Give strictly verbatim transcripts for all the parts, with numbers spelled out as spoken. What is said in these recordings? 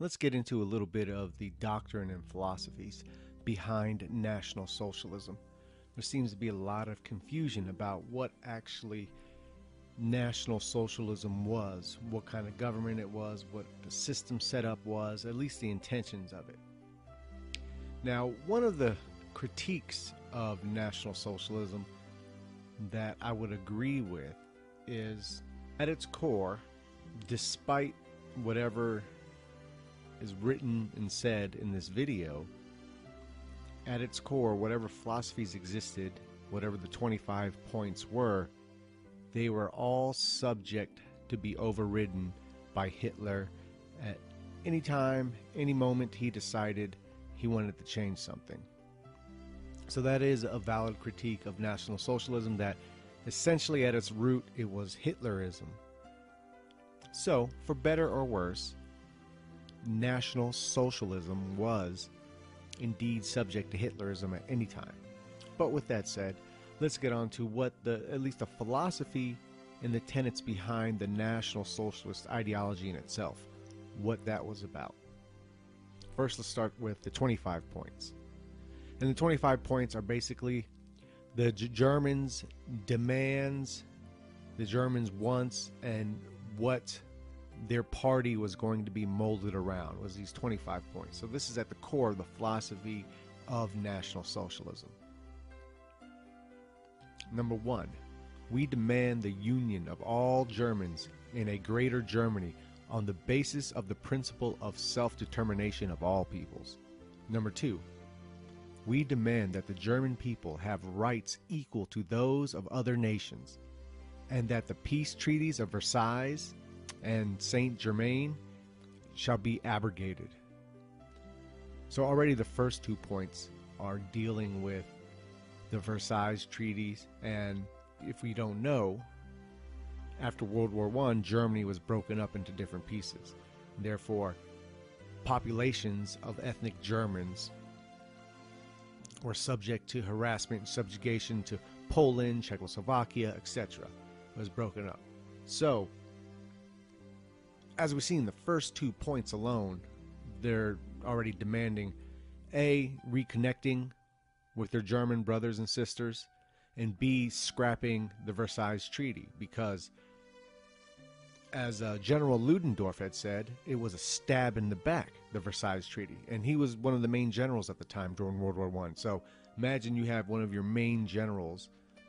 let's get into a little bit of the doctrine and philosophies behind National Socialism. There seems to be a lot of confusion about what actually National Socialism was, what kind of government it was, what the system setup was, at least the intentions of it. Now, one of the critiques of National Socialism that I would agree with is, at its core, despite whatever is written and said in this video, at its core, whatever philosophies existed, whatever the twenty-five points were, they were all subject to be overridden by Hitler at any time, any moment he decided he wanted to change something. So that is a valid critique of National Socialism, that essentially at its root it was Hitlerism. So, for better or worse, National Socialism was indeed subject to Hitlerism at any time. But with that said, let's get on to what the, at least the philosophy and the tenets behind the National Socialist ideology in itself, what that was about. First, let's start with the twenty-five points. And the twenty-five points are basically the G- Germans' demands, the Germans' wants, and what their party was going to be molded around, was these twenty-five points. So this is at the core of the philosophy of National Socialism. Number one, we demand the union of all Germans in a greater Germany on the basis of the principle of self-determination of all peoples. Number two, we demand that the German people have rights equal to those of other nations, and that the peace treaties of Versailles and Saint Germain shall be abrogated. So already the first two points are dealing with the Versailles treaties, and if we don't know, after World War One, Germany was broken up into different pieces. Therefore, populations of ethnic Germans were subject to harassment and subjugation to Poland, Czechoslovakia, et cetera. It was broken up. So, as we see in the first two points alone, they're already demanding A, reconnecting with their German brothers and sisters, and B, scrapping the Versailles Treaty, because as uh, General Ludendorff had said, it was a stab in the back, the Versailles Treaty. And he was one of the main generals at the time during World War One. So imagine you have one of your main generals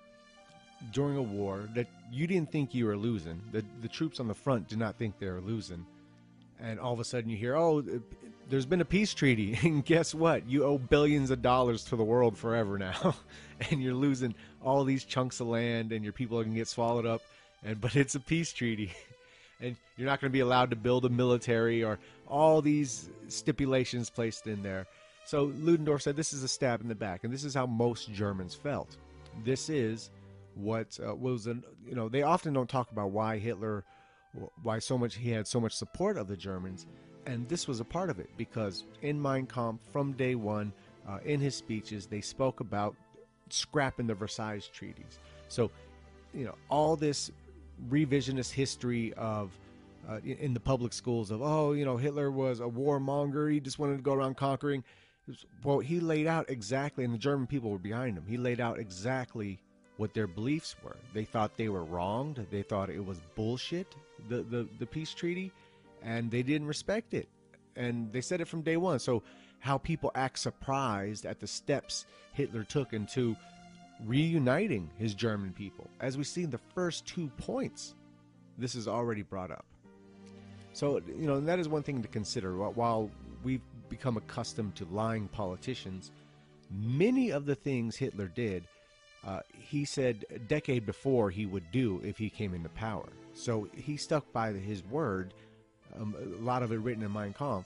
during a war that you didn't think you were losing. The, the troops on the front did not think they were losing. And all of a sudden you hear, oh, there's been a peace treaty. And guess what? You owe billions of dollars to the world forever now. And you're losing all these chunks of land, and your people are going to get swallowed up. And But it's a peace treaty. And you're not going to be allowed to build a military, or all these stipulations placed in there. So Ludendorff said this is a stab in the back, and this is how most Germans felt. This is what uh, was, an, you know, they often don't talk about why Hitler, why so much he had so much support of the Germans, and this was a part of it, because in Mein Kampf, from day one, uh, in his speeches, they spoke about scrapping the Versailles treaties. So, you know, all this revisionist history of uh, in the public schools of, oh, you know, Hitler was a warmonger, he just wanted to go around conquering. Well, he laid out exactly, and the German people were behind him, he laid out exactly what their beliefs were. They thought they were wronged, they thought it was bullshit, the, the, the peace treaty, and they didn't respect it. And they said it from day one. So how people act surprised at the steps Hitler took into reuniting his German people. As we see in the first two points, this is already brought up. So, you know, that is one thing to consider. While we've become accustomed to lying politicians, many of the things Hitler did, uh, he said a decade before he would do if he came into power. So he stuck by his word, um, a lot of it written in Mein Kampf,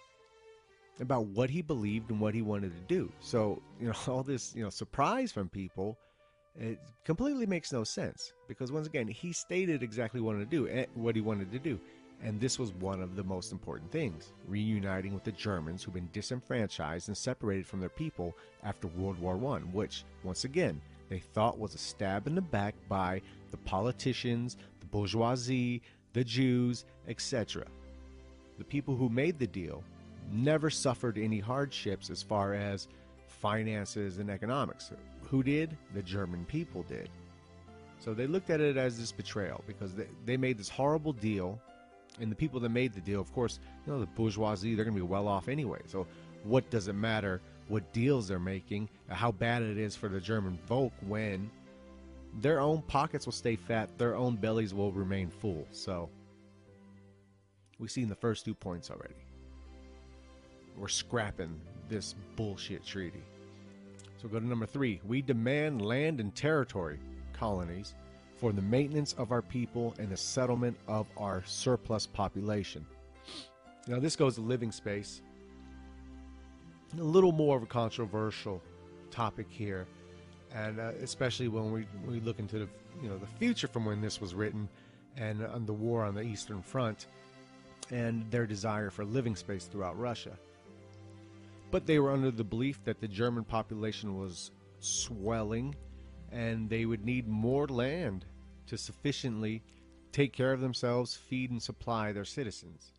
about what he believed and what he wanted to do. So, you know, all this, you know, surprise from people, it completely makes no sense, because once again, he stated exactly what he wanted to do, what he wanted to do. And this was one of the most important things, reuniting with the Germans who've been disenfranchised and separated from their people after World War One, which, once again, they thought was a stab in the back by the politicians, the bourgeoisie, the Jews, et cetera. the people who made the deal, never suffered any hardships as far as finances and economics. Who did? The German people did. So they looked at it as this betrayal because they, they made this horrible deal, and the people that made the deal, of course, you know, the bourgeoisie, they're going to be well off anyway. So what does it matter what deals they're making, how bad it is for the German folk when their own pockets will stay fat, their own bellies will remain full. So we've seen the first two points already. We're scrapping this bullshit treaty. So go to number three. We demand land and territory colonies for the maintenance of our people and the settlement of our surplus population. Now this goes to living space. A little more of a controversial topic here, and uh, especially when we, we look into the you know the future from when this was written, and on the war on the Eastern Front, and their desire for living space throughout Russia. But they were under the belief that the German population was swelling, and they would need more land to sufficiently take care of themselves, feed and supply their citizens.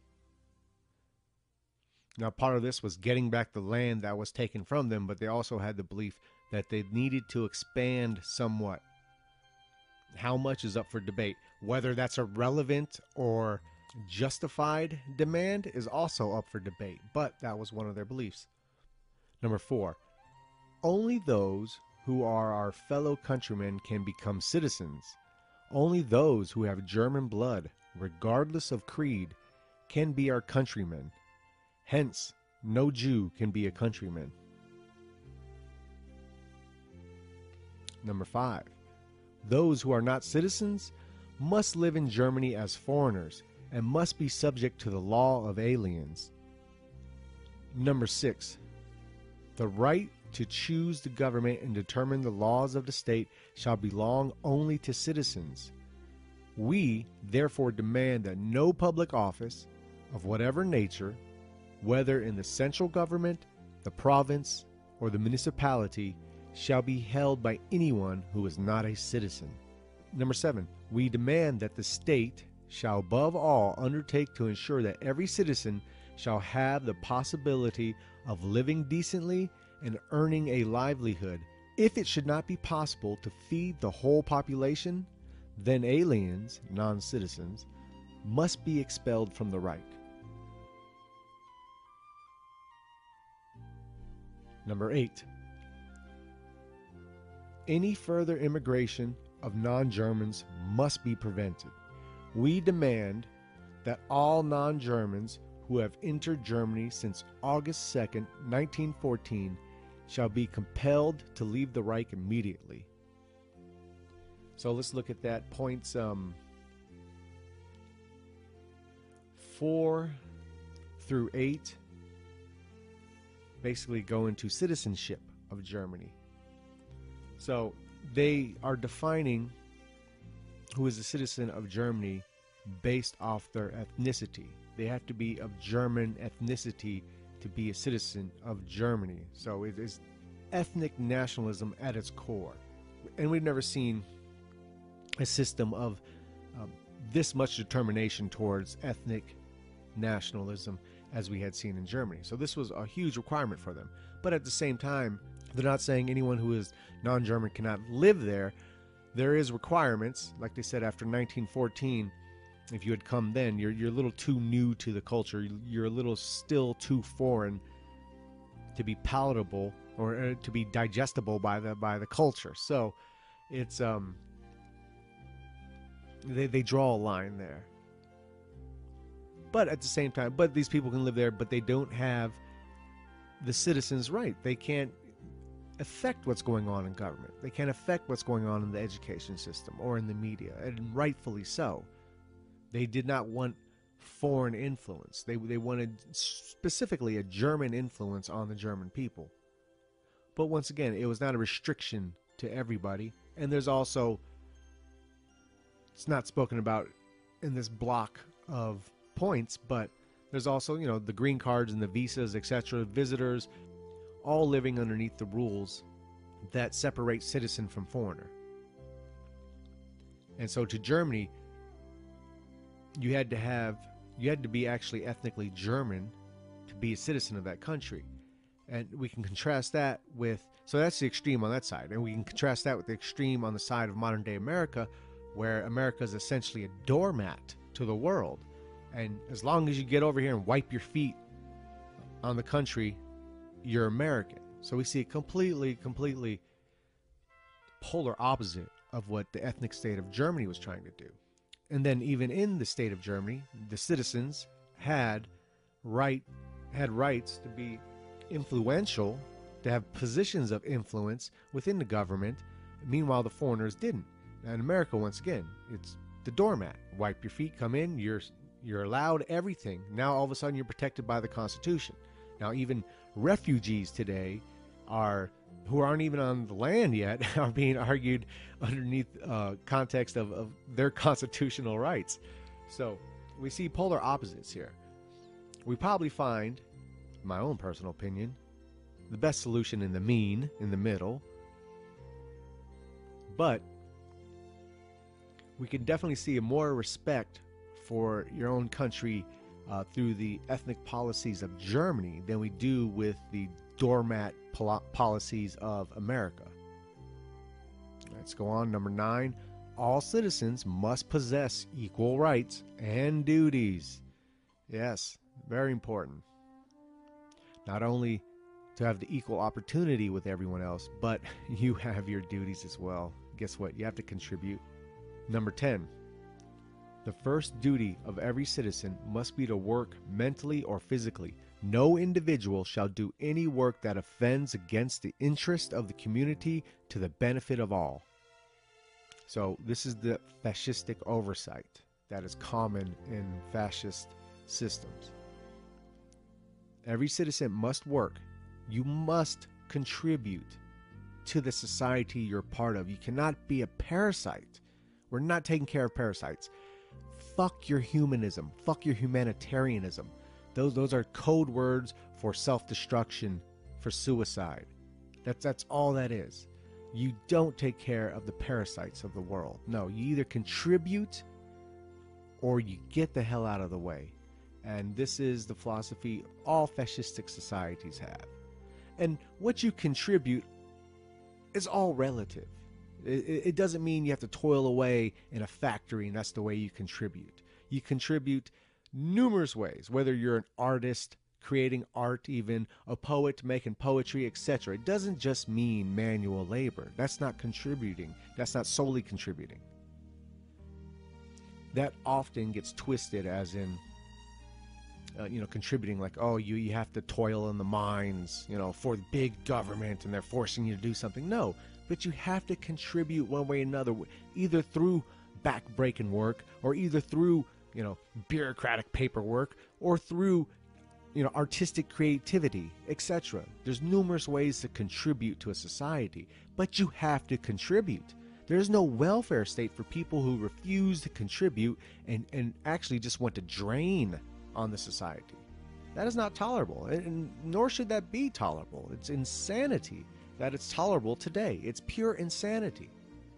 Now, part of this was getting back the land that was taken from them, but they also had the belief that they needed to expand somewhat. How much is up for debate. Whether that's a relevant or justified demand is also up for debate, but that was one of their beliefs. Number four, only those who are our fellow countrymen can become citizens. Only those who have German blood, regardless of creed, can be our countrymen. Hence, no Jew can be a countryman. Number five, those who are not citizens must live in Germany as foreigners and must be subject to the law of aliens. Number six, the right to choose the government and determine the laws of the state shall belong only to citizens. We therefore demand that no public office of whatever nature, whether in the central government, the province, or the municipality, shall be held by anyone who is not a citizen. Number seven, we demand that the state shall above all undertake to ensure that every citizen shall have the possibility of living decently and earning a livelihood. If it should not be possible to feed the whole population, then aliens, non-citizens, must be expelled from the Reich. Number eight, any further immigration of non-Germans must be prevented. We demand that all non-Germans who have entered Germany since August second, nineteen fourteen, shall be compelled to leave the Reich immediately. So let's look at that. Points um, four through eight basically go into citizenship of Germany. So they are defining who is a citizen of Germany based off their ethnicity. They have to be of German ethnicity to be a citizen of Germany. So it is ethnic nationalism at its core. And we've never seen a system of um, this much determination towards ethnic nationalism as we had seen in Germany. So this was a huge requirement for them. But at the same time, they're not saying anyone who is non-German cannot live there. There is requirements. Like they said, after nineteen fourteen, if you had come then, you're, you're a little too new to the culture. You're a little still too foreign to be palatable or uh, to be digestible by the by the culture. So it's um they, they draw a line there. But at the same time, but these people can live there, but they don't have the citizens' right. They can't affect what's going on in government. They can't affect what's going on in the education system or in the media, and rightfully so. They did not want foreign influence. They, they wanted specifically a German influence on the German people. But once again, it was not a restriction to everybody. And there's also, it's not spoken about in this block of points, but there's also, you know, the green cards and the visas, et cetera, visitors, all living underneath the rules that separate citizen from foreigner. And so to Germany, you had to have You had to be actually ethnically German to be a citizen of that country. And we can contrast that with, so that's the extreme on that side. And we can contrast that with the extreme on the side of modern day America, where America is essentially a doormat to the world. And as long as you get over here and wipe your feet on the country, you're American. So we see a completely, completely polar opposite of what the ethnic state of Germany was trying to do. And then even in the state of Germany, the citizens had right had rights to be influential, to have positions of influence within the government. Meanwhile, the foreigners didn't. And America, once again, it's the doormat. Wipe your feet, come in, you're you're allowed everything. Now all of a sudden you're protected by the Constitution. Now even refugees today are who aren't even on the land yet are being argued underneath uh, context of, of their constitutional rights. So we see polar opposites here. We probably find, in my own personal opinion, the best solution in the mean, in the middle. But we can definitely see a more respect for your own country uh, through the ethnic policies of Germany than we do with the doormat pol- policies of America. Let's go on. Number nine, all citizens must possess equal rights and duties. Yes, very important. Not only to have the equal opportunity with everyone else, but you have your duties as well. Guess what? You have to contribute. Number ten, the first duty of every citizen must be to work mentally or physically. No individual shall do any work that offends against the interest of the community to the benefit of all. So this is the fascistic oversight that is common in fascist systems. Every citizen must work. You must contribute to the society you're part of. You cannot be a parasite. We're not taking care of parasites. Fuck your humanism. Fuck your humanitarianism. Those those are code words for self-destruction, for suicide. That's that's all that is. You don't take care of the parasites of the world. No, you either contribute or you get the hell out of the way. And this is the philosophy all fascistic societies have. And what you contribute is all relative. It, it doesn't mean you have to toil away in a factory and that's the way you contribute. You contribute numerous ways, whether you're an artist, creating art even, a poet, making poetry, et cetera. It doesn't just mean manual labor. That's not contributing. That's not solely contributing. That often gets twisted as in, uh, you know, contributing like, oh, you, you have to toil in the mines, you know, for the big government and they're forcing you to do something. No, but you have to contribute one way or another, either through back-breaking work or either through, you know, bureaucratic paperwork or through, you know, artistic creativity, et cetera. There's numerous ways to contribute to a society, but you have to contribute. There's no welfare state for people who refuse to contribute and, and actually just want to drain on the society. That is not tolerable, and nor should that be tolerable. It's insanity that it's tolerable today. It's pure insanity.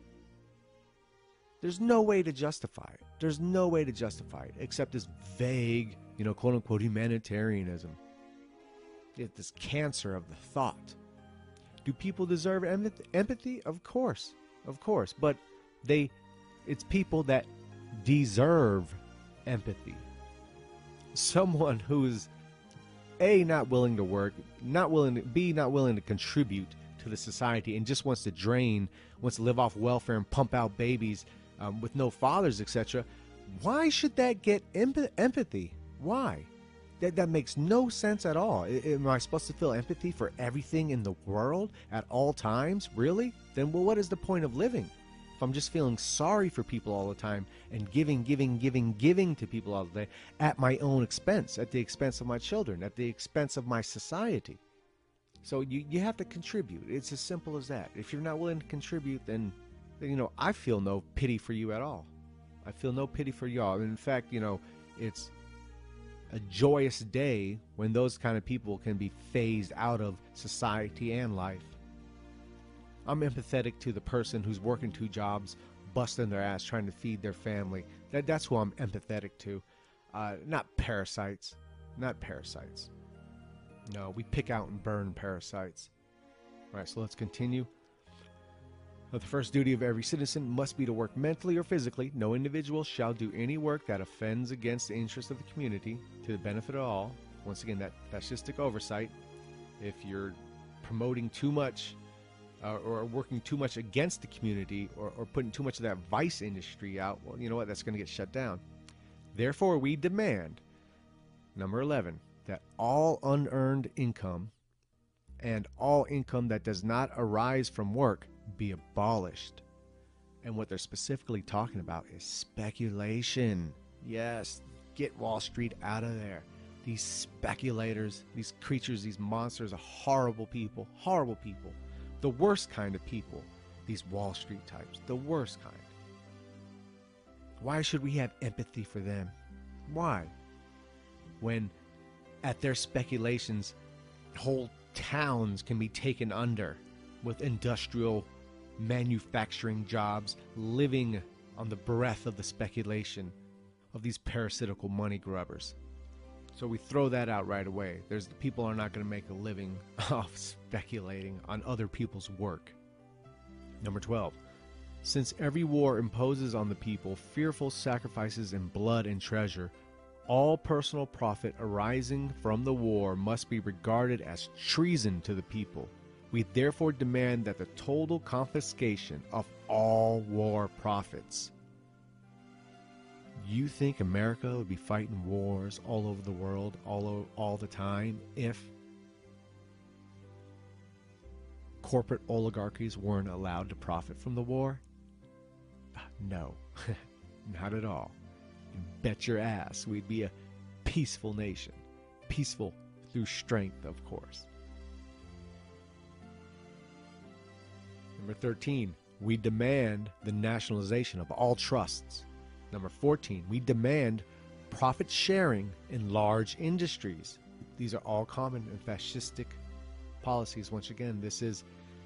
There's no way to justify it. There's no way to justify it except this vague, you know, quote-unquote humanitarianism. It's this cancer of the thought. Do people deserve empathy? Of course. Of course. But they, it's people that deserve empathy. Someone who's A, not willing to work, not willing to, B, not willing to contribute to the society and just wants to drain, wants to live off welfare and pump out babies um, with no fathers, et cetera. Why should that get emp- empathy? Why? That, that makes no sense at all. I, am I supposed to feel empathy for everything in the world at all times? Really? Then well, what is the point of living? If I'm just feeling sorry for people all the time and giving, giving, giving, giving to people all the day at my own expense, at the expense of my children, at the expense of my society. So you, you have to contribute. It's as simple as that. If you're not willing to contribute, then, then you know, I feel no pity for you at all. I feel no pity for y'all. In fact, you know, it's a joyous day when those kind of people can be phased out of society and life. I'm empathetic to the person who's working two jobs, busting their ass, trying to feed their family. That, that's who I'm empathetic to. Uh, not parasites. Not parasites. No, we pick out and burn parasites. All right, so let's continue. The first duty of every citizen must be to work mentally or physically. No individual shall do any work that offends against the interest of the community to the benefit of all. Once again, that fascistic oversight. If you're promoting too much uh, or working too much against the community or, or putting too much of that vice industry out, well, you know what? That's going to get shut down. Therefore, we demand, number eleven, that all unearned income and all income that does not arise from work be abolished. And what they're specifically talking about is speculation. Yes, get Wall Street out of there. These speculators, these creatures, these monsters are horrible people, horrible people. The worst kind of people, these Wall Street types, the worst kind. Why should we have empathy for them? Why? When at their speculations, whole towns can be taken under with industrial manufacturing jobs living on the breath of the speculation of these parasitical money grubbers. So we throw that out right away. There's the people are not going to make a living off speculating on other people's work. Number twelve. Since every war imposes on the people fearful sacrifices in blood and treasure, all personal profit arising from the war must be regarded as treason to the people. We therefore demand that the total confiscation of all war profits. You think America would be fighting wars all over the world, all, o- all the time, if corporate oligarchies weren't allowed to profit from the war? No, not at all. You bet your ass we'd be a peaceful nation. Peaceful through strength, of course. Number thirteen, we demand the nationalization of all trusts. Number fourteen, we demand profit sharing in large industries. These are all common in fascistic policies. Once again, this is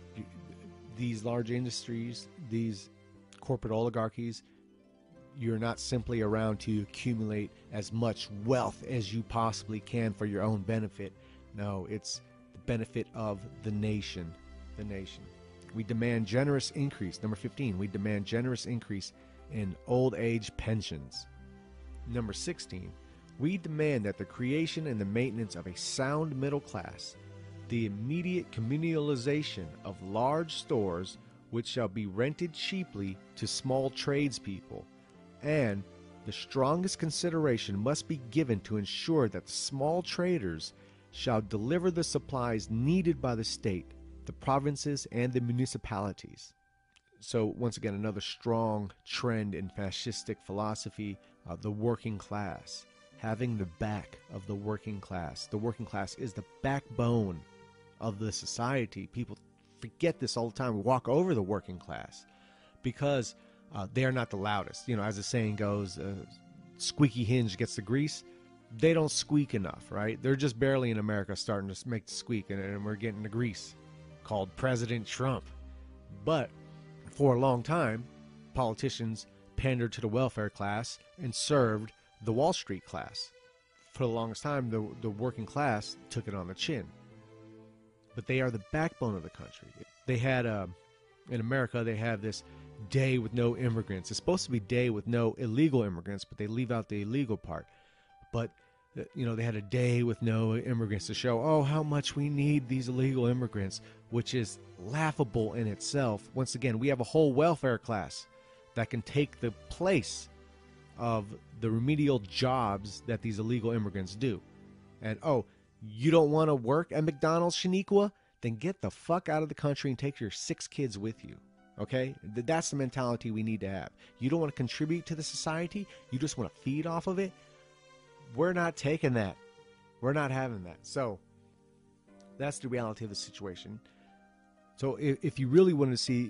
these large industries, these corporate oligarchies. You're not simply around to accumulate as much wealth as you possibly can for your own benefit. No, it's the benefit of the nation. The nation. We demand generous increase. Number fifteen, we demand generous increase in old age pensions. Number sixteen, we demand that the creation and the maintenance of a sound middle class, the immediate communalization of large stores which shall be rented cheaply to small tradespeople, and the strongest consideration must be given to ensure that the small traders shall deliver the supplies needed by the state, the provinces, and the municipalities. So once again, another strong trend in fascistic philosophy, uh, the working class, having the back of the working class. The working class is the backbone of the society. People forget this all the time. We walk over the working class because uh, they are not the loudest. You know, as the saying goes, uh, squeaky hinge gets the grease. They don't squeak enough, right? They're just barely in America starting to make the squeak, and, and we're getting the grease called President Trump. But for a long time, politicians pandered to the welfare class and served the Wall Street class. For the longest time, the, the working class took it on the chin. But they are the backbone of the country. They had, uh, in America, they have this day with no immigrants. It's supposed to be day with no illegal immigrants, but they leave out the illegal part. But, you know, they had a day with no immigrants to show, oh, how much we need these illegal immigrants, which is laughable in itself. Once again, we have a whole welfare class that can take the place of the remedial jobs that these illegal immigrants do. And, oh, you don't want to work at McDonald's, Shaniqua? Then get the fuck out of the country and take your six kids with you. Okay? That's the mentality we need to have. You don't want to contribute to the society? You just want to feed off of it? We're not taking that. We're not having that. So, that's the reality of the situation. So, if, if you really want to see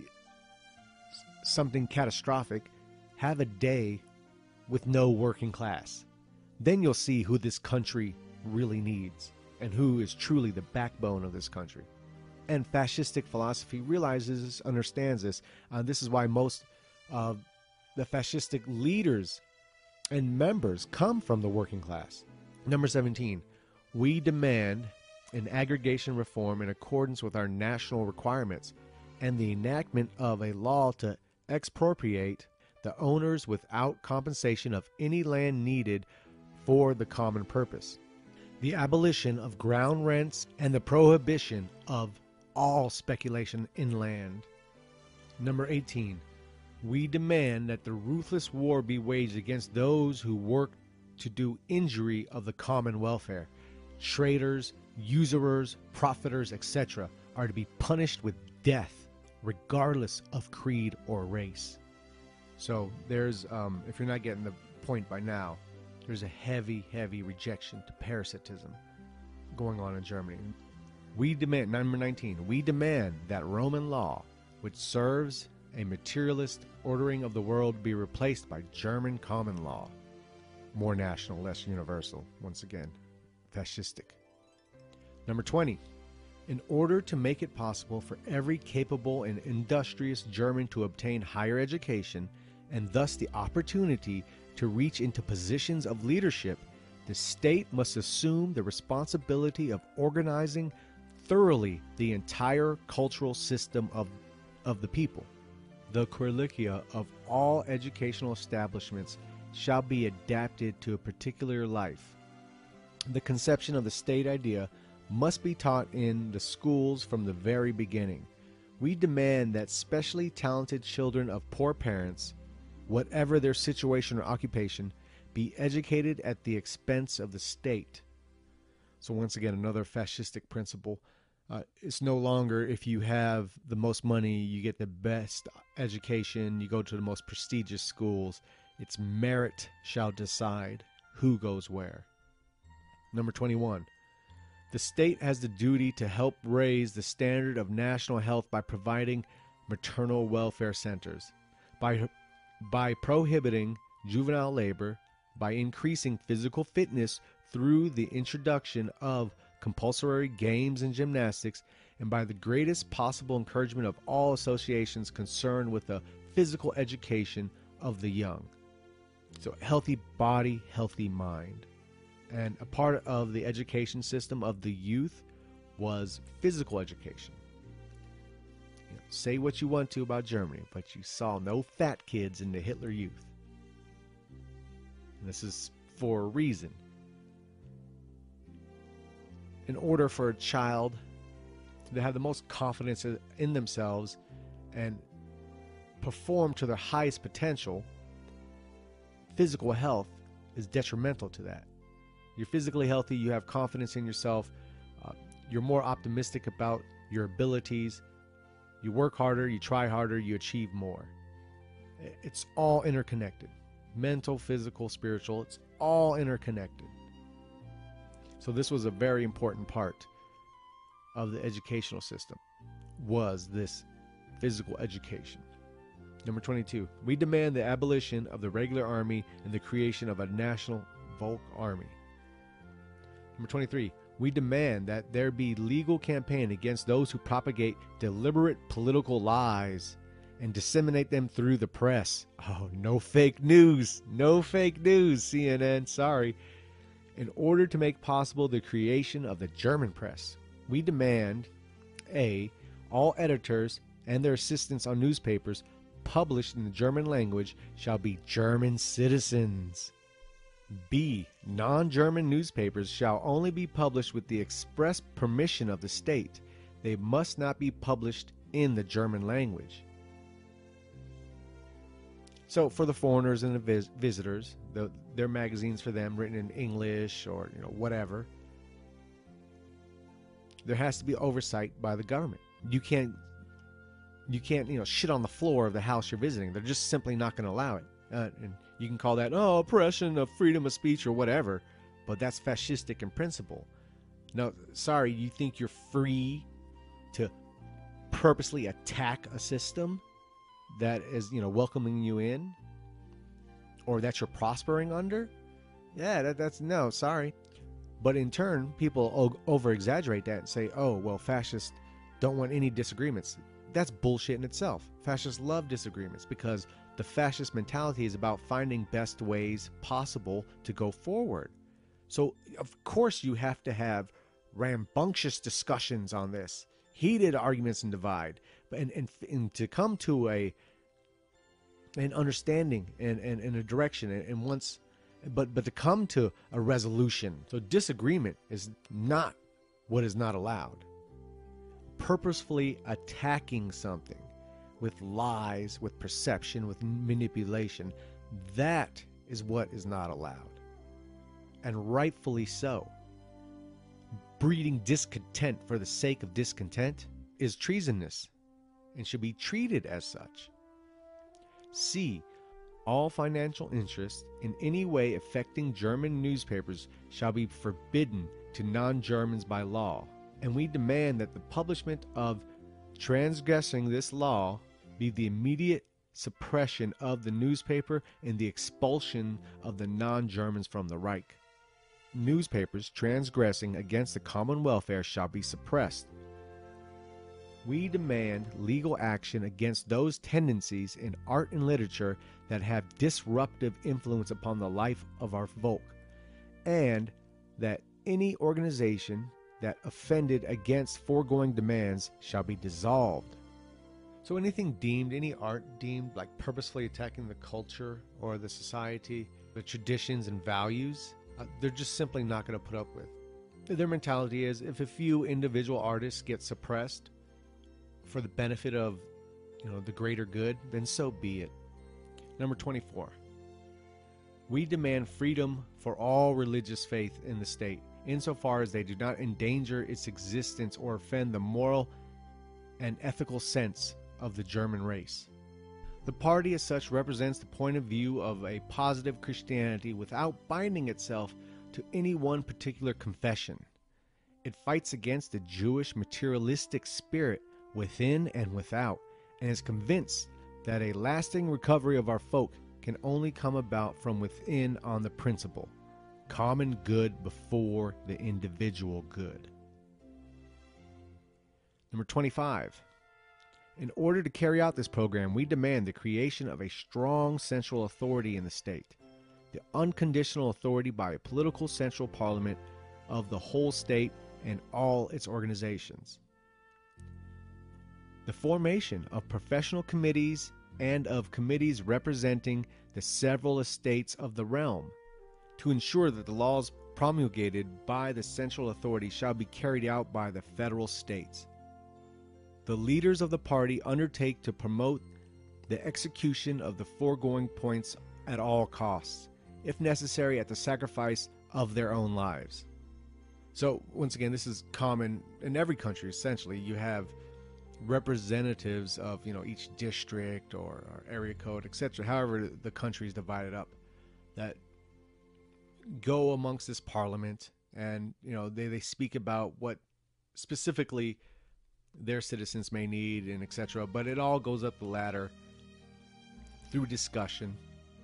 something catastrophic, have a day with no working class. Then you'll see who this country really needs and who is truly the backbone of this country. And fascistic philosophy realizes this, understands this. Uh, this is why most of the fascistic leaders and members come from the working class. Number seventeen, we demand an aggregation reform in accordance with our national requirements and the enactment of a law to expropriate the owners without compensation of any land needed for the common purpose, the abolition of ground rents, and the prohibition of all speculation in land. Number eighteen, we demand that the ruthless war be waged against those who work to do injury of the common welfare. Traitors, usurers, profiteers, et cetera are to be punished with death, regardless of creed or race. So there's, um, if you're not getting the point by now, there's a heavy, heavy rejection to parasitism going on in Germany. We demand, number nineteen, we demand that Roman law, which serves a materialist ordering of the world, be replaced by German common law. More national, less universal. Once again, fascistic. Number twenty, in order to make it possible for every capable and industrious German to obtain higher education and thus the opportunity to reach into positions of leadership, the state must assume the responsibility of organizing thoroughly the entire cultural system of, of the people. The curricula of all educational establishments shall be adapted to a particular life. The conception of the state idea must be taught in the schools from the very beginning. We demand that specially talented children of poor parents, whatever their situation or occupation, be educated at the expense of the state. So once again, another fascistic principle. Uh, it's no longer if you have the most money, you get the best education, you go to the most prestigious schools. It's merit shall decide who goes where. Number twenty-one, the state has the duty to help raise the standard of national health by providing maternal welfare centers, by, by prohibiting juvenile labor, by increasing physical fitness through the introduction of compulsory games and gymnastics, and by the greatest possible encouragement of all associations concerned with the physical education of the young. So healthy body, healthy mind. And a part of the education system of the youth was physical education. You know, say what you want to about Germany, but you saw no fat kids in the Hitler Youth. And this is for a reason. In order for a child to have the most confidence in themselves and perform to their highest potential, physical health is detrimental to that. You're physically healthy, you have confidence in yourself, uh, you're more optimistic about your abilities, you work harder, you try harder, you achieve more. It's all interconnected. Mental, physical, spiritual, it's all interconnected. So this was a very important part of the educational system, was this physical education. Number twenty-two, we demand the abolition of the regular army and the creation of a national Volk army. Number twenty-three, we demand that there be legal campaign against those who propagate deliberate political lies and disseminate them through the press. Oh, no fake news. No fake news, C N N. Sorry. In order to make possible the creation of the German press, we demand A, all editors and their assistants on newspapers published in the German language shall be German citizens. B, non-German newspapers shall only be published with the express permission of the state. They must not be published in the German language. So for the foreigners and the vis visitors, the, their magazines for them written in English or you know whatever, there has to be oversight by the government. You can't, you can't you know shit on the floor of the house you're visiting. They're just simply not going to allow it. Uh, and you can call that oh oppression of freedom of speech or whatever, but that's fascistic in principle. No, sorry, you think you're free to purposely attack a system that is, you know, welcoming you in, or that you're prospering under? Yeah, that, that's, no, sorry. But in turn, people over-exaggerate that and say, oh, well, fascists don't want any disagreements. That's bullshit in itself. Fascists love disagreements because the fascist mentality is about finding best ways possible to go forward. So, of course, you have to have rambunctious discussions on this, heated arguments and divide, and, and, and to come to a an understanding and, and, and a direction, and, and once, but but to come to a resolution. So disagreement is not what is not allowed. Purposefully attacking something with lies, with perception, with manipulation, that is what is not allowed. And rightfully so. Breeding discontent for the sake of discontent is treasonous and should be treated as such. C. All financial interests in any way affecting German newspapers shall be forbidden to non-Germans by law, and we demand that the publishment of transgressing this law be the immediate suppression of the newspaper and the expulsion of the non-Germans from the Reich. Newspapers transgressing against the common welfare shall be suppressed. We demand legal action against those tendencies in art and literature that have disruptive influence upon the life of our folk, and that any organization that offended against foregoing demands shall be dissolved. So anything deemed, any art deemed like purposefully attacking the culture or the society, the traditions and values, uh, they're just simply not going to put up with. Their mentality is, if a few individual artists get suppressed for the benefit of, you know, the greater good, then so be it. Number twenty-four. We demand freedom for all religious faith in the state, insofar as they do not endanger its existence or offend the moral and ethical sense of the German race. The party as such represents the point of view of a positive Christianity without binding itself to any one particular confession. It fights against the Jewish materialistic spirit within and without, and is convinced that a lasting recovery of our folk can only come about from within on the principle, common good before the individual good. Number twenty-five. In order to carry out this program, we demand the creation of a strong central authority in the state, the unconditional authority by a political central parliament of the whole state and all its organizations. The formation of professional committees and of committees representing the several estates of the realm, to ensure that the laws promulgated by the central authority shall be carried out by the federal states. The leaders of the party undertake to promote the execution of the foregoing points at all costs, if necessary at the sacrifice of their own lives. So, once again, this is common in every country, essentially. You have representatives of, you know, each district or, or area code, et cetera, however the country is divided up, that go amongst this parliament, and, you know, they, they speak about what specifically their citizens may need, and et cetera. But it all goes up the ladder through discussion,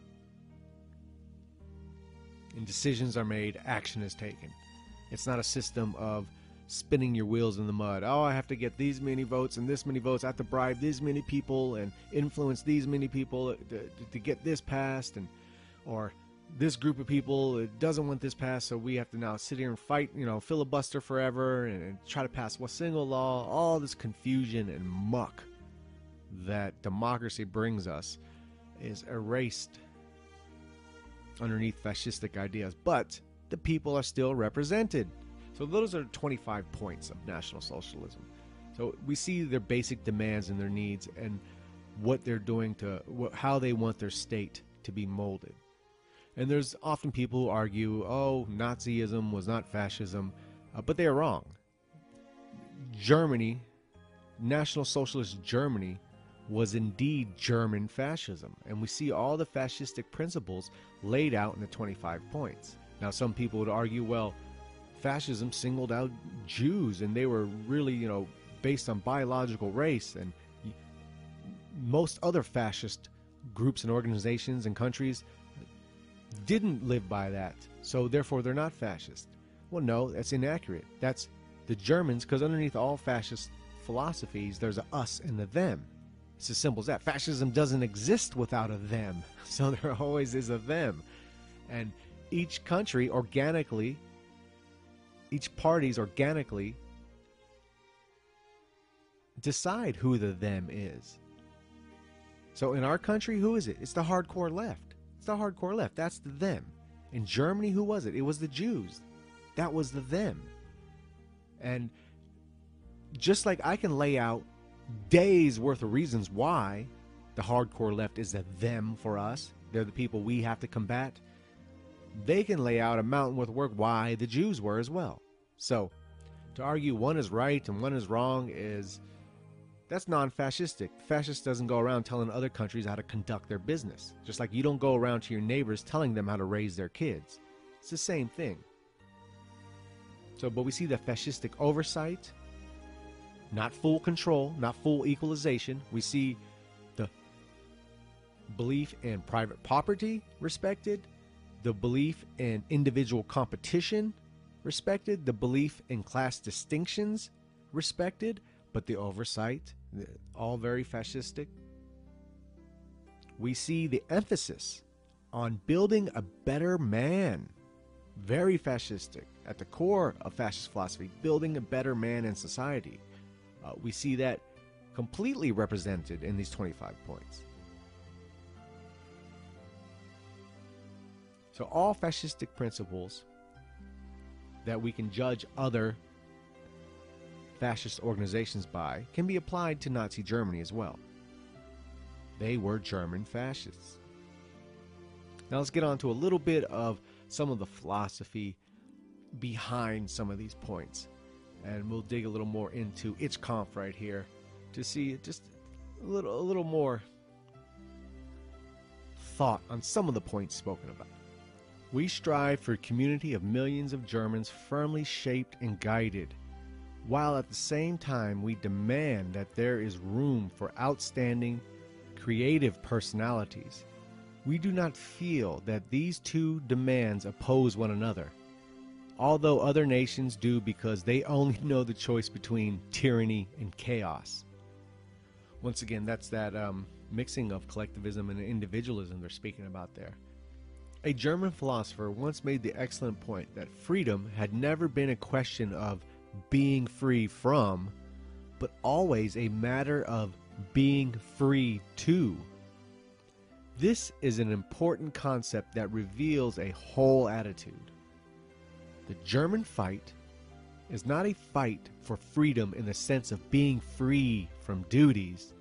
and decisions are made, action is taken. It's not a system of spinning your wheels in the mud. Oh, I have to get these many votes and this many votes. I have to bribe these many people and influence these many people to, to get this passed, and or this group of people doesn't want this passed, so we have to now sit here and fight, you know, filibuster forever and, and try to pass one single law. All this confusion and muck that democracy brings us is erased underneath fascistic ideas, but the people are still represented. So those are twenty-five points of National Socialism. So we see their basic demands and their needs and what they're doing to, how they want their state to be molded. And there's often people who argue, oh, Nazism was not fascism, uh, but they are wrong. Germany, National Socialist Germany, was indeed German fascism. And we see all the fascistic principles laid out in the twenty-five points. Now, some people would argue, well, fascism singled out Jews, and they were really, you know, based on biological race, and most other fascist groups and organizations and countries didn't live by that, so therefore they're not fascist. Well, no, that's inaccurate. That's the Germans, because underneath all fascist philosophies, there's a us and the them. It's as simple as that. Fascism doesn't exist without a them. So there always is a them. And each country organically, each parties organically decide who the them is. So in our country, who is it? It's the hardcore left. It's the hardcore left. That's the them. In Germany, who was it? It was the Jews. That was the them. And just like I can lay out days worth of reasons why the hardcore left is a them for us, they're the people we have to combat, they can lay out a mountain worth of work why the Jews were as well. So to argue one is right and one is wrong is, that's non-fascistic. Fascist doesn't go around telling other countries how to conduct their business. Just like you don't go around to your neighbors telling them how to raise their kids. It's the same thing. So, but we see the fascistic oversight, not full control, not full equalization. We see the belief in private property respected, the belief in individual competition respected, the belief in class distinctions respected, but the oversight, all very fascistic. We see the emphasis on building a better man, very fascistic, at the core of fascist philosophy, building a better man in society. Uh, we see that completely represented in these twenty-five points. So all fascistic principles that we can judge other fascist organizations by can be applied to Nazi Germany as well. They were German fascists. Now let's get on to a little bit of some of the philosophy behind some of these points. And we'll dig a little more into Ich Kampf right here to see just a little, a little more thought on some of the points spoken about. We strive for a community of millions of Germans firmly shaped and guided, while at the same time we demand that there is room for outstanding, creative personalities. We do not feel that these two demands oppose one another, although other nations do because they only know the choice between tyranny and chaos. Once again, that's that um, mixing of collectivism and individualism they're speaking about there. A German philosopher once made the excellent point that freedom had never been a question of being free from, but always a matter of being free to. This is an important concept that reveals a whole attitude. The German fight is not a fight for freedom in the sense of being free from duties.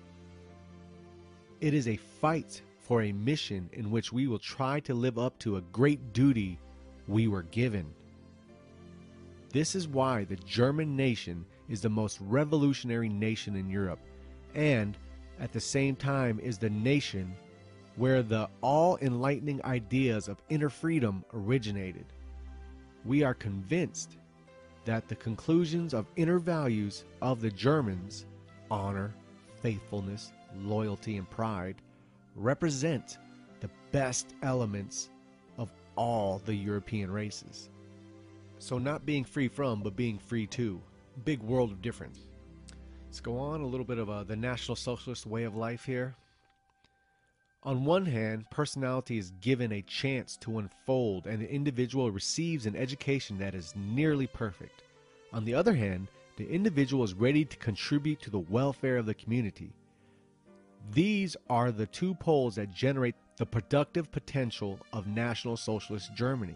It is a fight for a mission in which we will try to live up to a great duty we were given. This is why the German nation is the most revolutionary nation in Europe, and at the same time is the nation where the all-enlightening ideas of inner freedom originated. We are convinced that the conclusions of inner values of the Germans, honor, faithfulness, loyalty, and pride, represent the best elements of all the European races. So not being free from, but being free to. Big world of difference. Let's go on a little bit of uh, the National Socialist way of life here. On one hand, personality is given a chance to unfold and the individual receives an education that is nearly perfect. On the other hand, the individual is ready to contribute to the welfare of the community. These are the two poles that generate the productive potential of National Socialist Germany.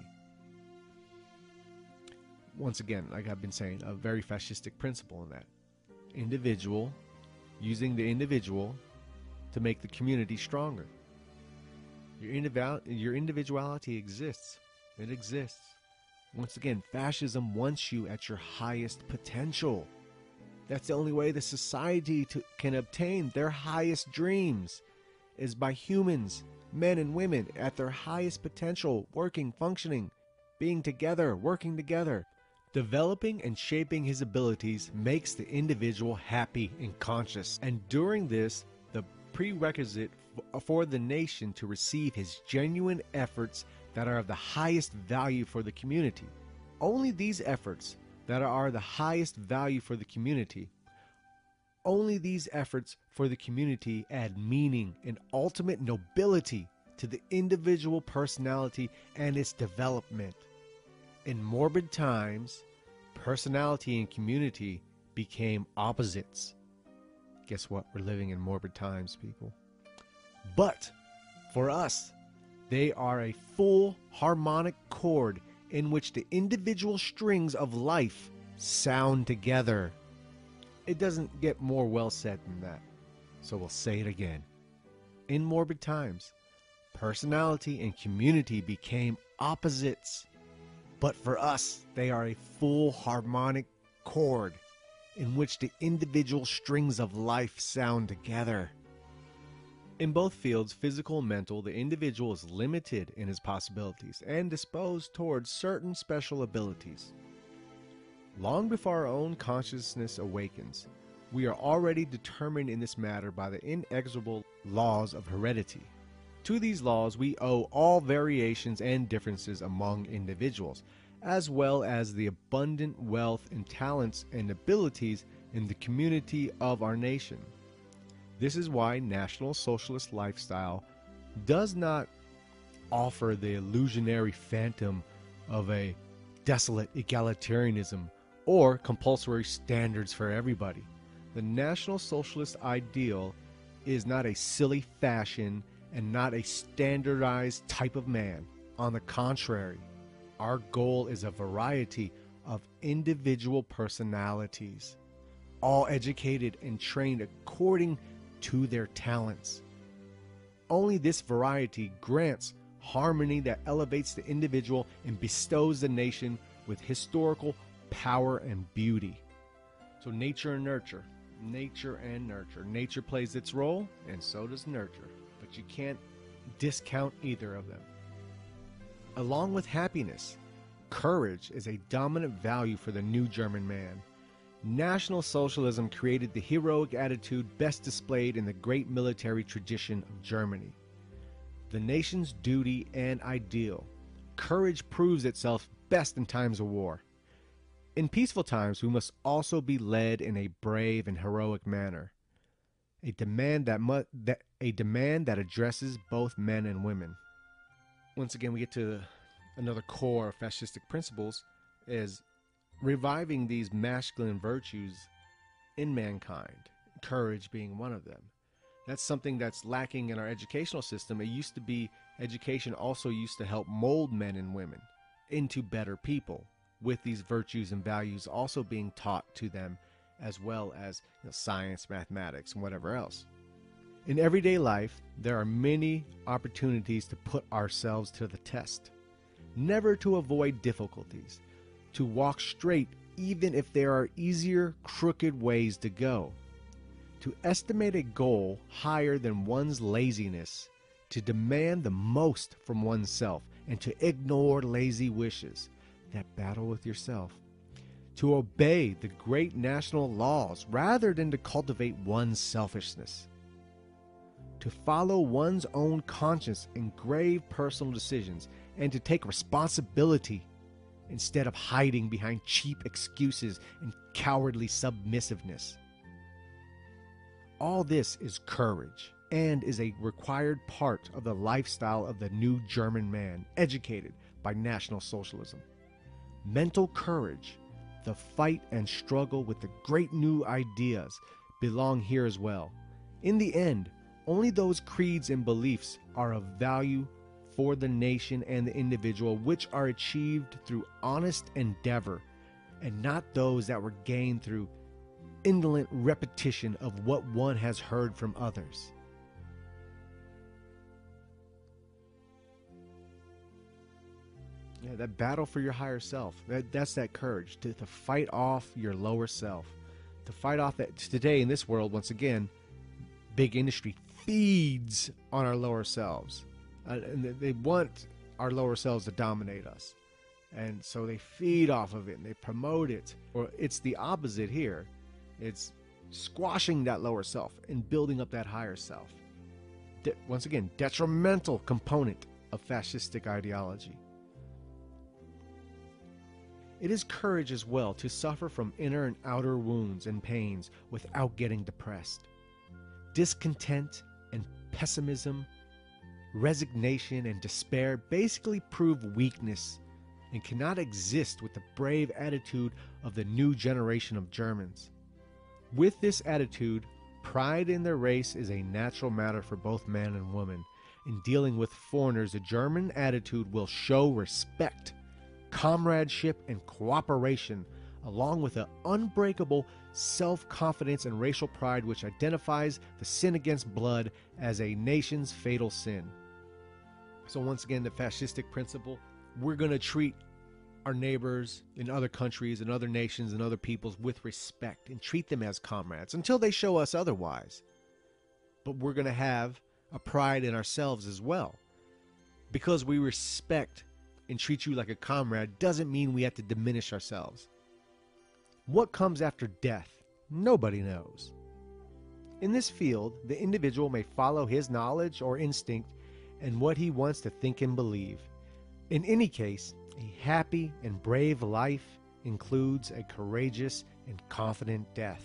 Once again, like I've been saying, a very fascistic principle in that. Individual, using the individual to make the community stronger. Your, individual, your individuality exists. It exists. Once again, fascism wants you at your highest potential. That's the only way the society to, can obtain their highest dreams is by humans, men and women, at their highest potential, working, functioning, being together, working together. Developing and shaping his abilities makes the individual happy and conscious. And during this, the prerequisite for the nation to receive his genuine efforts that are of the highest value for the community. Only these efforts that are the highest value for the community Only these efforts for the community add meaning and ultimate nobility to the individual personality and its development. In morbid times, personality and community became opposites. Guess what? We're living in morbid times, people. But for us, they are a full harmonic chord in which the individual strings of life sound together. It doesn't get more well said than that, so we'll say it again. In morbid times, personality and community became opposites. But for us, they are a full harmonic chord in which the individual strings of life sound together. In both fields, physical and mental, the individual is limited in his possibilities and disposed towards certain special abilities. Long before our own consciousness awakens, we are already determined in this matter by the inexorable laws of heredity. To these laws we owe all variations and differences among individuals, as well as the abundant wealth and talents and abilities in the community of our nation. This is why National Socialist lifestyle does not offer the illusionary phantom of a desolate egalitarianism or compulsory standards for everybody. The National Socialist ideal is not a silly fashion and not a standardized type of man. On the contrary, our goal is a variety of individual personalities, all educated and trained according to their talents. Only this variety grants harmony that elevates the individual and bestows the nation with historical power and beauty. So nature and nurture, nature and nurture. Nature plays its role, and so does nurture. But you can't discount either of them. Along with happiness, courage is a dominant value for the new German man. National Socialism created the heroic attitude best displayed in the great military tradition of Germany. The nation's duty and ideal. Courage proves itself best in times of war. In peaceful times, we must also be led in a brave and heroic manner. A demand that, mu- that a demand that addresses both men and women. Once again, we get to another core of fascistic principles is reviving these masculine virtues in mankind, courage being one of them. That's something that's lacking in our educational system. It used to be education also used to help mold men and women into better people, with these virtues and values also being taught to them, as well as you know, science, mathematics, and whatever else. In everyday life, there are many opportunities to put ourselves to the test, never to avoid difficulties, to walk straight even if there are easier, crooked ways to go, to estimate a goal higher than one's laziness, to demand the most from oneself, and to ignore lazy wishes, that battle with yourself, to obey the great national laws rather than to cultivate one's selfishness, to follow one's own conscience in grave personal decisions, and to take responsibility instead of hiding behind cheap excuses and cowardly submissiveness. All this is courage and is a required part of the lifestyle of the new German man educated by National Socialism. Mental courage, the fight and struggle with the great new ideas belong here as well. In the end, only those creeds and beliefs are of value for the nation and the individual which are achieved through honest endeavor, and not those that were gained through indolent repetition of what one has heard from others. Yeah, that battle for your higher self, that, that's that courage to, to fight off your lower self, to fight off that. Today in this world, once again, big industry feeds on our lower selves, uh, and they want our lower selves to dominate us, and so they feed off of it and they promote it. Or it's the opposite here. It's squashing that lower self and building up that higher self. De- once again, detrimental component of fascistic ideology. It is courage as well to suffer from inner and outer wounds and pains without getting depressed. Discontent and pessimism, resignation and despair basically prove weakness and cannot exist with the brave attitude of the new generation of Germans. With this attitude, pride in their race is a natural matter for both man and woman. In dealing with foreigners, a German attitude will show respect, comradeship, and cooperation, along with an unbreakable self-confidence and racial pride which identifies the sin against blood as a nation's fatal sin. So once again, the fascistic principle, we're going to treat our neighbors in other countries and other nations and other peoples with respect and treat them as comrades until they show us otherwise. But we're going to have a pride in ourselves as well. Because we respect and treat you like a comrade doesn't mean we have to diminish ourselves. What comes after death? Nobody knows. In this field, the individual may follow his knowledge or instinct and what he wants to think and believe. In any case, a happy and brave life includes a courageous and confident death.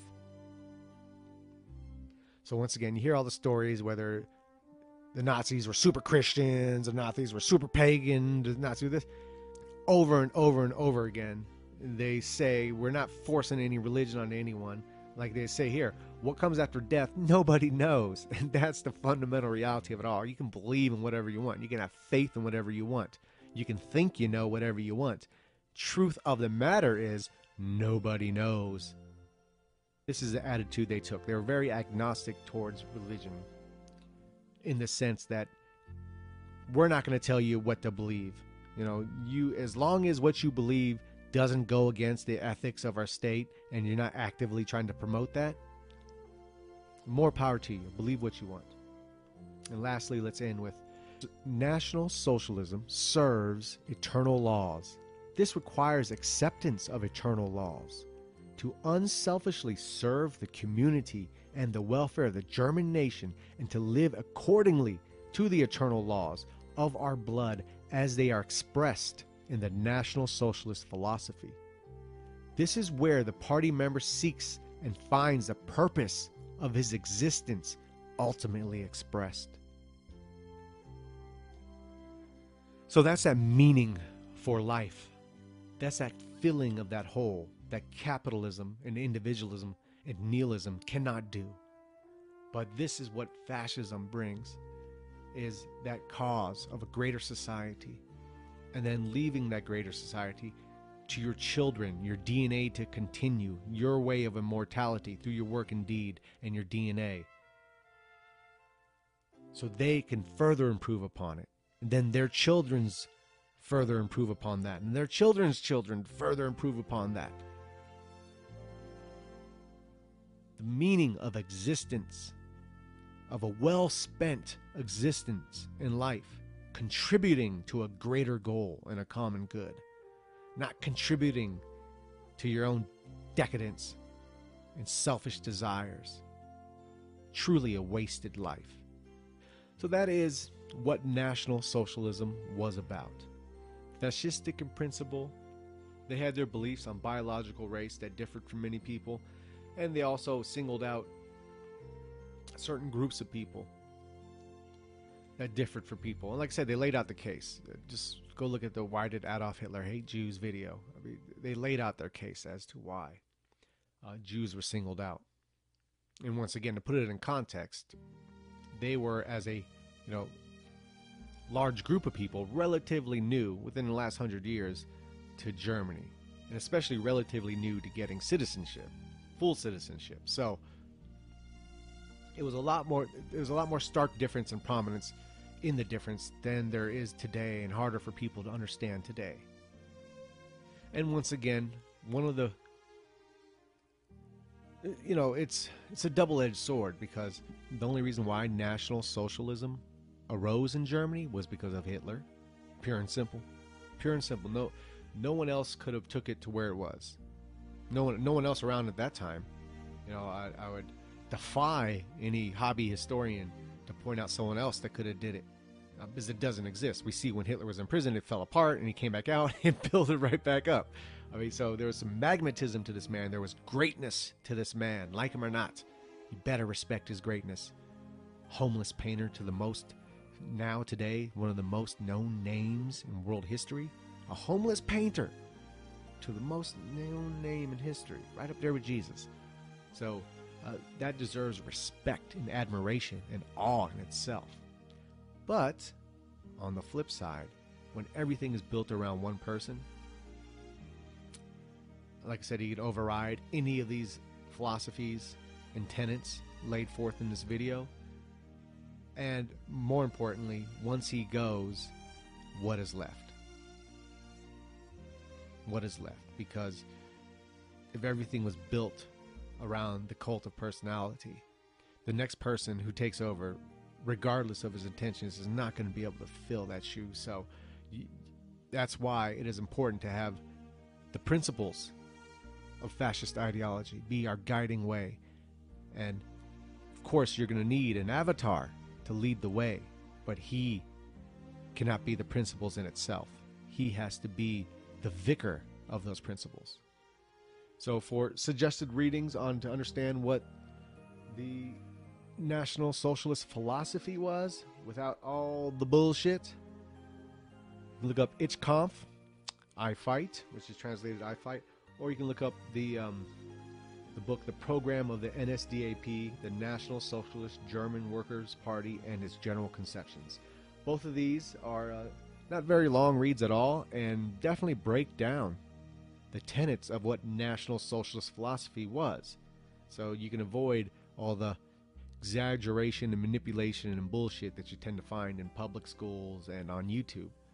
So once again, you hear all the stories, whether the Nazis were super Christians, the Nazis were super pagan, the Nazis this, over and over and over again. They say we're not forcing any religion on anyone. Like they say here, what comes after death, nobody knows. And that's the fundamental reality of it all. You can believe in whatever you want. You can have faith in whatever you want. You can think you know whatever you want. Truth of the matter is, nobody knows. This is the attitude they took. They were very agnostic towards religion, in the sense that we're not going to tell you what to believe. You know, you, as long as what you believe doesn't go against the ethics of our state and you're not actively trying to promote that, more power to you. Believe what you want. And lastly, let's end with National Socialism serves eternal laws. This requires acceptance of eternal laws. To unselfishly serve the community and the welfare of the German nation, and to live accordingly to the eternal laws of our blood as they are expressed in the National Socialist philosophy. This is where the party member seeks and finds the purpose of his existence ultimately expressed. So that's that meaning for life. That's that filling of that hole that capitalism and individualism and nihilism cannot do. But this is what fascism brings, is that cause of a greater society, and then leaving that greater society to your children, your D N A to continue, your way of immortality through your work and deed and your D N A, so they can further improve upon it. And then their children's further improve upon that, and their children's children further improve upon that. The meaning of existence, of a well-spent existence in life, contributing to a greater goal and a common good, not contributing to your own decadence and selfish desires. Truly a wasted life. So that is what National Socialism was about. Fascistic in principle, they had their beliefs on biological race that differed from many people, and they also singled out certain groups of people that differed from people. And like I said, they laid out the case. Just go look at the "Why Did Adolf Hitler Hate Jews" video. I mean, they laid out their case as to why uh, Jews were singled out. And once again, to put it in context, they were, as a you know large group of people, relatively new within the last hundred years to Germany, and especially relatively new to getting citizenship, full citizenship. So it was a lot more. There was a lot more stark difference and prominence in the difference than there is today, and harder for people to understand today. And once again, one of the you know it's it's a double-edged sword, because the only reason why National Socialism arose in Germany was because of Hitler. Pure and simple. Pure and simple. No no one else could have took it to where it was. No one no one else around at that time. You know, I, I would defy any hobby historian to point out someone else that could have did it, uh, because it doesn't exist. We see when Hitler was in prison, it fell apart, and he came back out and built it right back up. I mean, so there was some magnetism to this man. There was greatness to this man. Like him or not, you better respect his greatness. Homeless painter to the most, now today, one of the most known names in world history. A homeless painter to the most known name in history, right up there with Jesus. So uh, that deserves respect and admiration and awe in itself. But on the flip side, when everything is built around one person, like I said, he could override any of these philosophies and tenets laid forth in this video. And more importantly, once he goes, what is left? What is left? Because if everything was built around the cult of personality, the next person who takes over, regardless of his intentions, is not going to be able to fill that shoe. So you, that's why it is important to have the principles of fascist ideology be our guiding way. And of course, you're going to need an avatar to lead the way, but he cannot be the principles in itself. He has to be the vicar of those principles. So for suggested readings on to understand what the National Socialist philosophy was without all the bullshit, look up Ich Kampf, I Fight, which is translated I Fight, or you can look up the um, the book, The Program of the N S D A P, the National Socialist German Workers' Party, and its General Conceptions. Both of these are uh, not very long reads at all, and definitely break down the tenets of what National Socialist philosophy was. So you can avoid all the exaggeration and manipulation and bullshit that you tend to find in public schools and on YouTube.